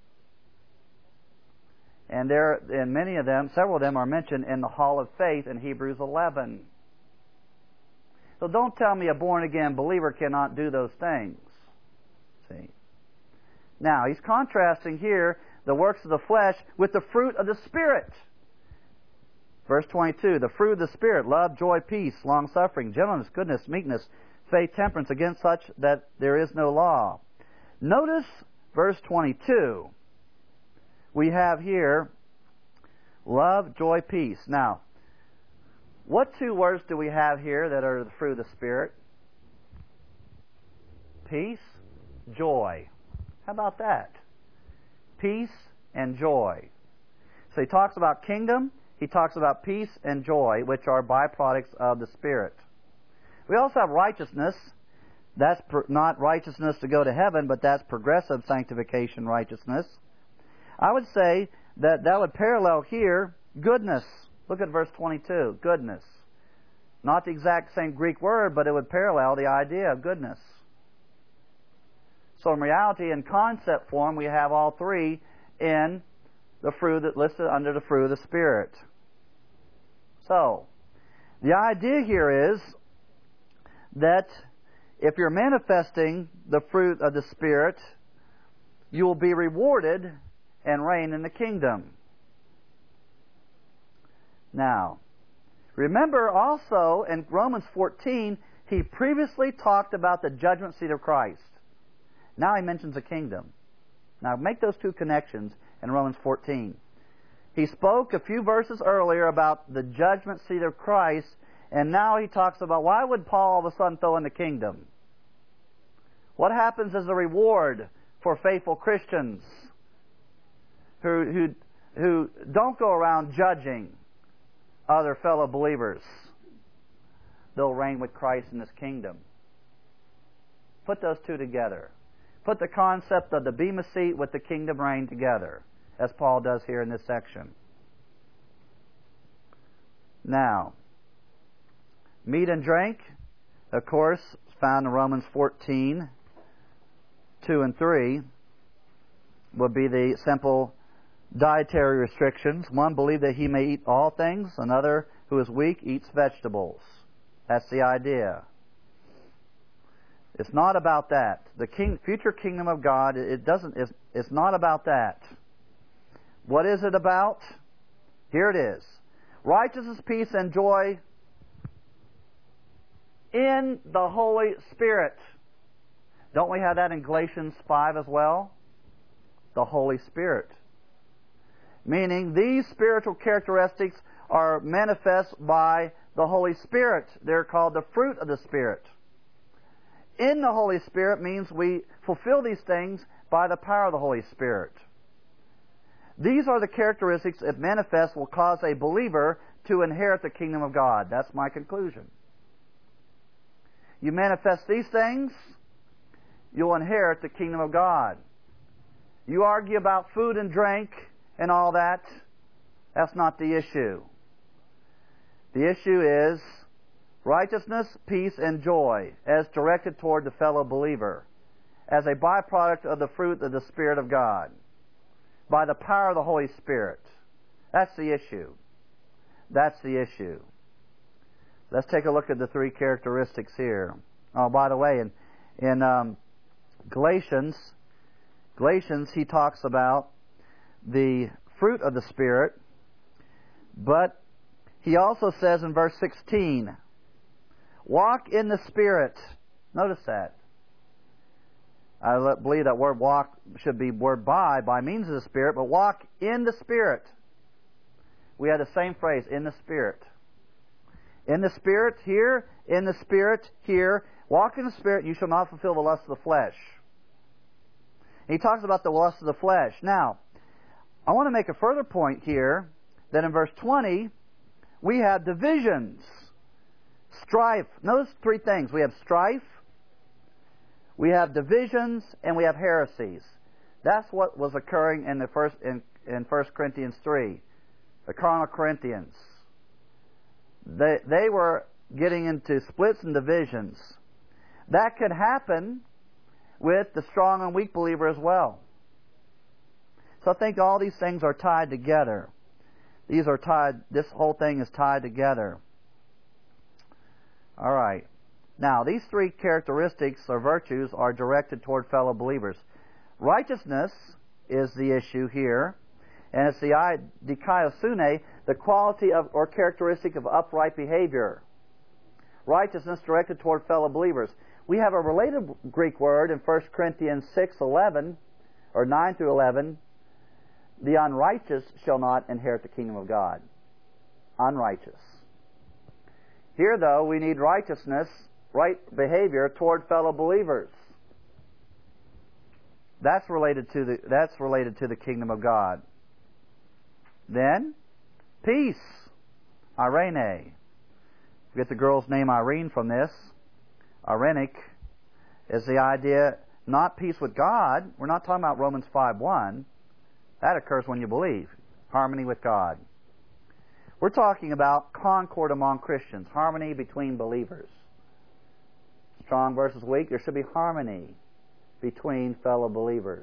S1: And there, and many of them, several of them are mentioned in the Hall of Faith in Hebrews eleven. So don't tell me a born-again believer cannot do those things. See? Now, he's contrasting here the works of the flesh with the fruit of the Spirit. Verse twenty-two, the fruit of the Spirit, love, joy, peace, long-suffering, gentleness, goodness, meekness, faith, temperance. Against such that there is no law. Notice verse twenty-two. We have here love, joy, peace. Now, what two words do we have here that are the fruit of the Spirit? Peace, joy. How about that? Peace and joy. So he talks about kingdom, he talks about peace and joy, which are byproducts of the Spirit. We also have righteousness. That's not righteousness to go to heaven, but that's progressive sanctification righteousness. I would say that that would parallel here goodness. Look at verse twenty-two, goodness. Not the exact same Greek word, but it would parallel the idea of goodness. So in reality, in concept form, we have all three in the fruit that listed under the fruit of the Spirit. So, the idea here is that if you're manifesting the fruit of the Spirit, you will be rewarded and reign in the kingdom. Now, remember also in Romans fourteen, he previously talked about the judgment seat of Christ. Now he mentions a kingdom. Now make those two connections in Romans fourteen. He spoke a few verses earlier about the judgment seat of Christ, and now he talks about why would Paul all of a sudden throw in the kingdom? What happens as a reward for faithful Christians who, who, who don't go around judging other fellow believers? They'll reign with Christ in His kingdom. Put those two together. Put the concept of the Bema seat with the kingdom reign together, as Paul does here in this section. Now, meat and drink, of course, found in Romans fourteen, two and three, would be the simple dietary restrictions. One, believe that he may eat all things. Another, who is weak, eats vegetables. That's the idea. It's not about that. The king, future kingdom of God, it doesn't. It's, it's not about that. What is it about? Here it is: righteousness, peace, and joy in the Holy Spirit. Don't we have that in Galatians five as well? The Holy Spirit. Meaning these spiritual characteristics are manifest by the Holy Spirit. They're called the fruit of the Spirit. In the Holy Spirit means we fulfill these things by the power of the Holy Spirit. These are the characteristics that manifest will cause a believer to inherit the kingdom of God. That's my conclusion. You manifest these things, you'll inherit the kingdom of God. You argue about food and drink and all that, that's not the issue. The issue is righteousness, peace, and joy as directed toward the fellow believer, as a byproduct of the fruit of the Spirit of God, by the power of the Holy Spirit. That's the issue. That's the issue. Let's take a look at the three characteristics here. Oh, by the way, in, in um, Galatians, Galatians, he talks about the fruit of the Spirit, but he also says in verse sixteen, walk in the Spirit. Notice that. I believe that word walk should be word by, by means of the Spirit, but walk in the Spirit. We had the same phrase, in the Spirit. In the Spirit here, in the Spirit here. Walk in the Spirit, you shall not fulfill the lust of the flesh. He talks about the lust of the flesh. Now, I want to make a further point here, that in verse twenty, we have divisions. Strife. Notice three things. We have strife, we have divisions, and we have heresies. That's what was occurring in the first in, in First Corinthians three. The carnal Corinthians. They, they were getting into splits and divisions. That could happen with the strong and weak believer as well. So I think all these things are tied together. These are tied, this whole thing is tied together. All right. Now, these three characteristics or virtues are directed toward fellow believers. Righteousness is the issue here, and it's the dikaiosune, the quality of or characteristic of upright behavior. Righteousness directed toward fellow believers. We have a related Greek word in First Corinthians six eleven, or nine through eleven. The unrighteous shall not inherit the kingdom of God. Unrighteous. Here, though, we need righteousness, right behavior toward fellow believers. That's related to the that's related to the kingdom of God. Then, peace, irene. We get the girl's name Irene from this. Irenic is the idea, not peace with God. We're not talking about Romans five one. That occurs when you believe. Harmony with God. We're talking about concord among Christians, harmony between believers. Strong versus weak, there should be harmony between fellow believers.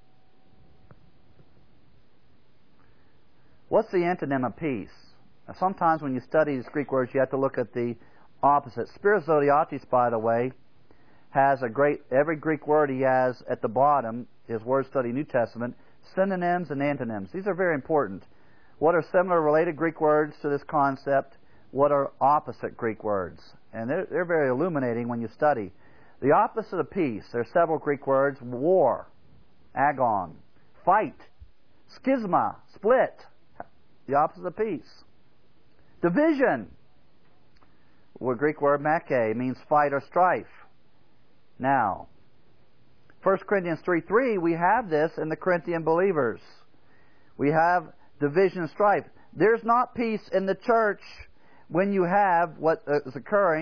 S1: What's the antonym of peace? Now, sometimes when you study these Greek words, you have to look at the opposite. Spiros Zodhiates, by the way, has a great, every Greek word he has at the bottom, his Word Study New Testament, synonyms and antonyms. These are very important. What are similar related Greek words to this concept? What are opposite Greek words? And they're, they're very illuminating when you study. The opposite of peace, there are several Greek words: war, agon, fight, schisma, split. The opposite of peace. Division. The Greek word make means fight or strife. Now, First Corinthians three three, we have this in the Corinthian believers. We have division and strife. There's not peace in the church when you have what is occurring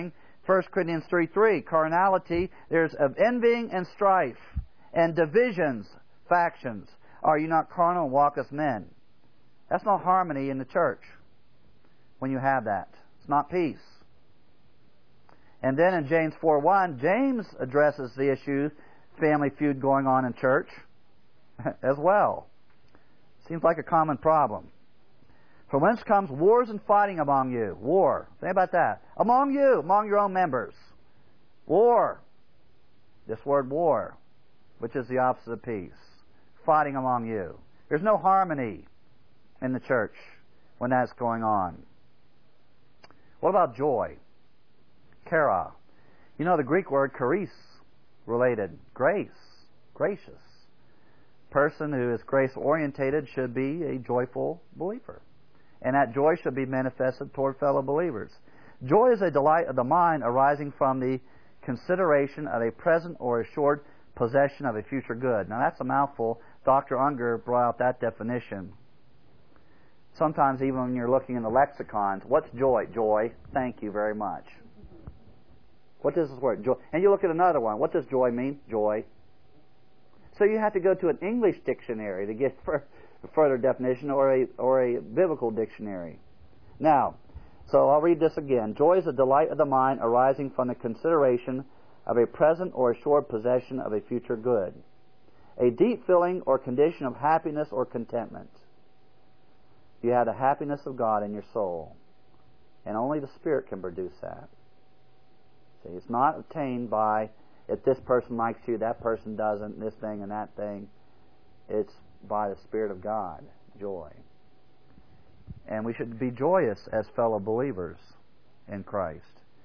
S1: First Corinthians three three, carnality, there's of envying and strife, and divisions, factions. Are you not carnal and walk as men? That's not harmony in the church when you have that. It's not peace. And then in James four one, James addresses the issue, family feud going on in church as well. Seems like a common problem. From whence comes wars and fighting among you? War. Think about that. Among you, among your own members. War. This word war, which is the opposite of peace. Fighting among you. There's no harmony in the church when that's going on. What about joy? Chara. You know the Greek word charis, related. Grace. Gracious. Person who is grace-orientated should be a joyful believer. And that joy should be manifested toward fellow believers. Joy is a delight of the mind arising from the consideration of a present or assured possession of a future good. Now that's a mouthful. Doctor Unger brought out that definition. Sometimes even when you're looking in the lexicons, what's joy? Joy. Thank you very much. What does this word? Joy. And you look at another one. What does joy mean? Joy. So you have to go to an English dictionary to get for a further definition, or a or a biblical dictionary. Now, so I'll read this again. Joy is a delight of the mind arising from the consideration of a present or assured possession of a future good. A deep feeling or condition of happiness or contentment. You have the happiness of God in your soul. And only the Spirit can produce that. See, it's not obtained by if this person likes you, that person doesn't, this thing and that thing. It's by the Spirit of God, joy. And we should be joyous as fellow believers in Christ.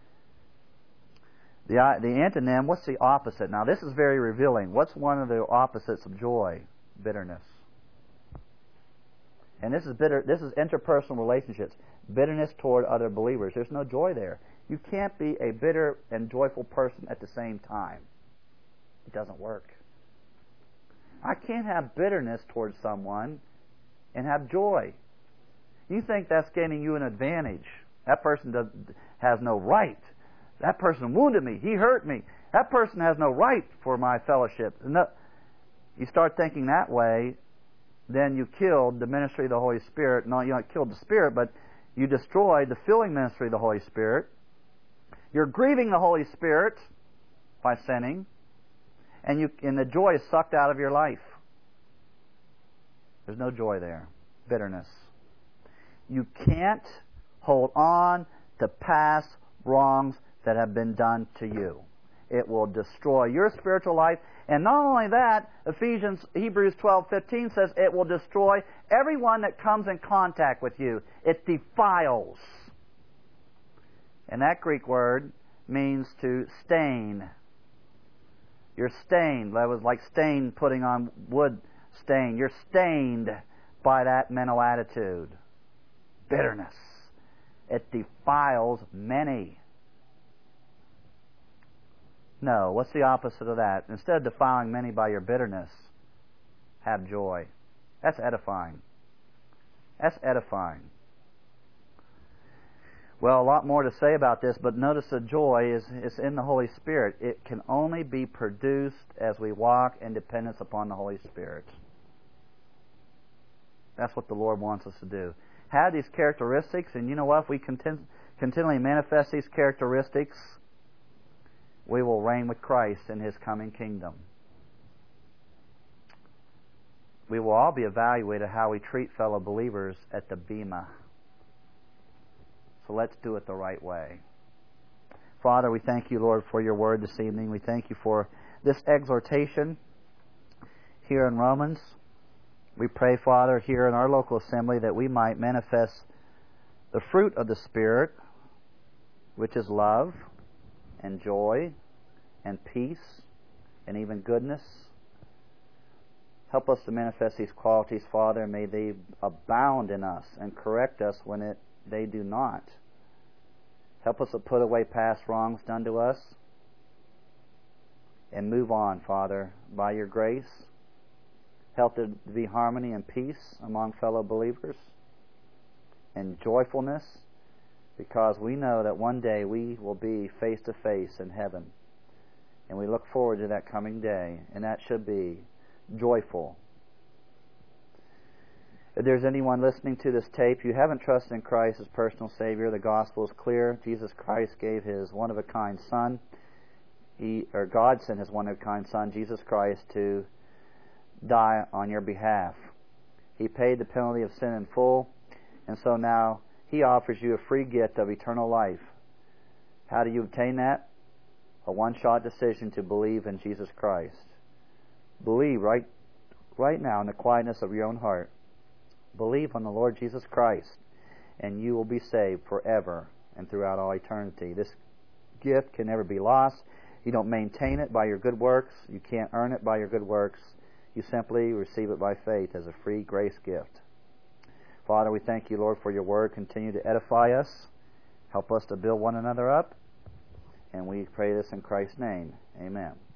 S1: The, the antonym, what's the opposite? Now this is very revealing. What's one of the opposites of joy? Bitterness. And this is bitter. This is interpersonal relationships. Bitterness toward other believers. There's no joy there. You can't be a bitter and joyful person at the same time. It doesn't work. I can't have bitterness towards someone and have joy. You think that's gaining you an advantage. That person does, has no right. That person wounded me. He hurt me. That person has no right for my fellowship. No, you start thinking that way, then you killed the ministry of the Holy Spirit. No, you not killed the Spirit, but you destroyed the filling ministry of the Holy Spirit. You're grieving the Holy Spirit by sinning, and you and the joy is sucked out of your life. There's no joy there. Bitterness. You can't hold on to past wrongs that have been done to you. It will destroy your spiritual life. And not only that, Ephesians, Hebrews twelve fifteen says it will destroy everyone that comes in contact with you. It defiles. And that Greek word means to stain. You're stained. That was like stain putting on wood stain. You're stained by that mental attitude. Bitterness. It defiles many. No, what's the opposite of that? Instead of defiling many by your bitterness, have joy. That's edifying. That's edifying. Well, a lot more to say about this, but notice the joy is, is in the Holy Spirit. It can only be produced as we walk in dependence upon the Holy Spirit. That's what the Lord wants us to do. Have these characteristics, and you know what? If we content, continually manifest these characteristics, we will reign with Christ in His coming kingdom. We will all be evaluated how we treat fellow believers at the Bema. So let's do it the right way. Father, we thank you, Lord, for your word this evening. We thank you for this exhortation here in Romans. We pray, Father, here in our local assembly that we might manifest the fruit of the Spirit, which is love and joy and peace and even goodness. Help us to manifest these qualities, Father, and may they abound in us and correct us when it they do not. Help us to put away past wrongs done to us and move on, Father, by your grace. Help there to be harmony and peace among fellow believers and joyfulness because we know that one day we will be face to face in heaven. And we look forward to that coming day, and that should be joyful. If there's anyone listening to this tape, you haven't trusted in Christ as personal Savior, the gospel is clear. Jesus Christ gave His one-of-a-kind Son. He, or God sent His one-of-a-kind Son, Jesus Christ, to die on your behalf. He paid the penalty of sin in full, and so now He offers you a free gift of eternal life. How do you obtain that? A one-shot decision to believe in Jesus Christ. Believe right, right now in the quietness of your own heart. Believe on the Lord Jesus Christ, and you will be saved forever and throughout all eternity. This gift can never be lost. You don't maintain it by your good works. You can't earn it by your good works. You simply receive it by faith as a free grace gift. Father, we thank you, Lord, for your word. Continue to edify us. Help us to build one another up. And we pray this in Christ's name. Amen.